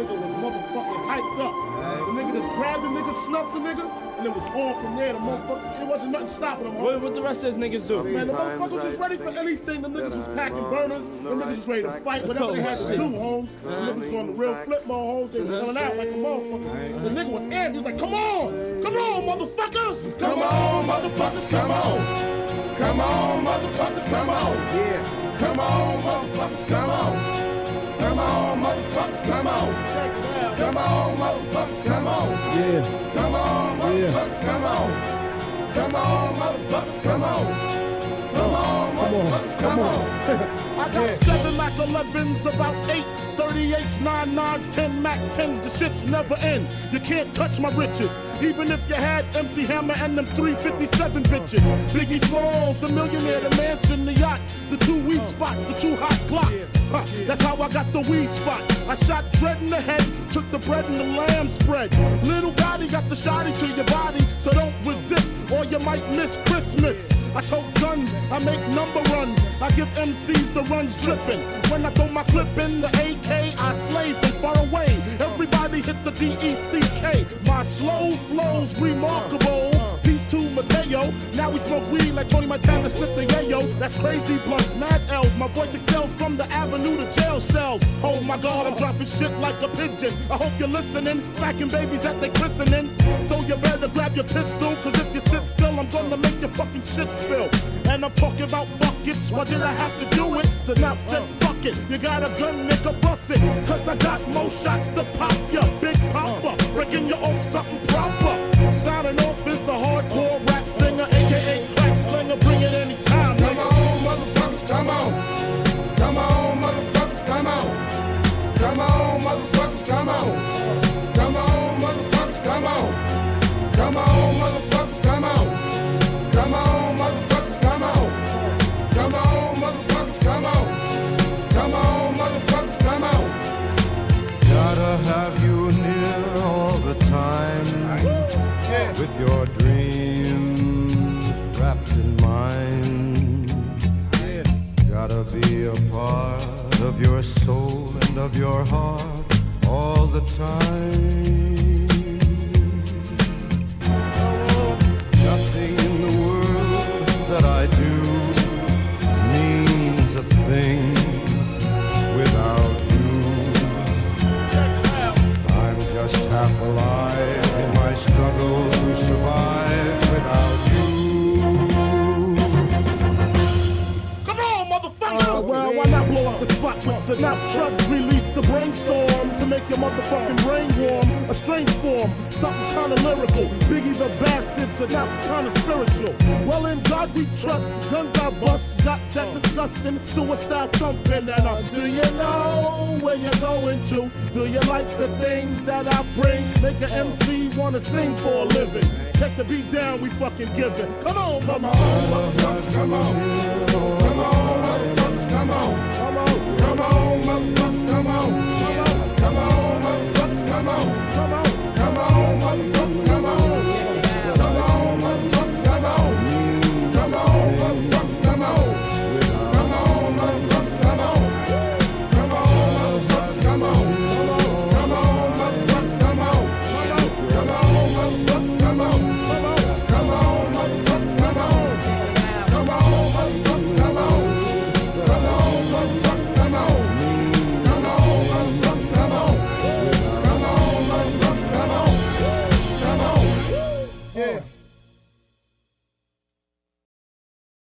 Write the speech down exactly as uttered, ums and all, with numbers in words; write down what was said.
nigga was motherfucking hyped up. The nigga just grabbed the nigga, snuffed the nigga, and it was on from there. The motherfucker, it wasn't nothing stopping them. What, what the rest of these niggas do? Man, the motherfuckers was ready for anything. The niggas was packing burners. The niggas was ready to fight. Whatever they had to do, Holmes. The niggas was on the real flip mode, Holmes. They was coming out like a motherfucker. The nigga was amped. He was like, come on. Come on, motherfucker. Come on, motherfuckers, come on. Come on, motherfuckers, come on. Yeah. Come on, motherfuckers, come on. Come on, motherfuckers, come on. Check it out. Come on, motherfuckers, come on. Yeah. Come on, motherfuckers, come on. Come on, motherfuckers, come on. Come on, motherfuckers, come on. I got yeah. seven Mac elevens, about eight thirty-eights, nine nines, ten Mac tens. The shits never end. You can't touch my riches. Even if you had M C Hammer and them three fifty-seven bitches. Biggie Smalls, the millionaire, the mansion, the yacht, the two weed spots, the two hot clocks. Huh, that's how I got the weed spot. I shot Dread in the head, took the bread and the lamb spread. Little Gotti got the shotty to your body, so don't resist or you might miss Christmas. I tote guns, I make number runs. I give M Cs the runs dripping. When I throw my clip in the A K, I slay from far away. Everybody hit the D E C K. My slow flow's remarkable. Peace to Mateo. Now we smoke weed like Tony Montana sniff the yayo. That's crazy blunts, mad elves. My voice excels from the avenue to jail cells. Oh my God, I'm dropping shit like a pigeon. I hope you're listening, smacking babies at their christening. So you better grab your pistol, cause if you sit still, I'm gonna make your fucking shit spill. And I'm talking about buckets, why did I have to do it? So now said fuck it, you got a gun, nigga, bust it. Cause I got more shots to pop ya, Big Papa, breaking you off something proper. Signing off is the hardcore rap singer, aka crack slinger, bring it anytime. Come on, motherfuckers, come on. Come on, motherfuckers, come on. Come on, motherfuckers, come on. Come on, motherfuckers, come on. Come on, motherfuckers, come on. Come on, motherfuckers, come on. Come on, motherfuckers, come on. Come on, motherfuckers, come on. Gotta have you near all the time. Yeah. With your dreams wrapped in mine. Yeah. Gotta be a part of your soul and of your heart all the time. Nothing in the world that I do means a thing without you. I'm just half alive in my struggle to survive without you. Come on, motherfucker! Uh, well, why not blow up the spot with Sinatra? Release the brainstorm to make your motherfucking brain warm. A strange form, something kinda lyrical. Biggie the bastard, Sinap's kinda spiritual. Well, in God we trust, guns I bust. Got that disgusting suicide thumping. And uh, do you know where you're going to? Do you like the things that I bring? Make an M C wanna sing for a living. Check the beat down, we fucking give it. Come on, come on, motherfuckers, come on.